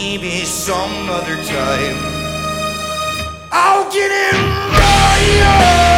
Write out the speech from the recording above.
maybe some other time I'll get in right.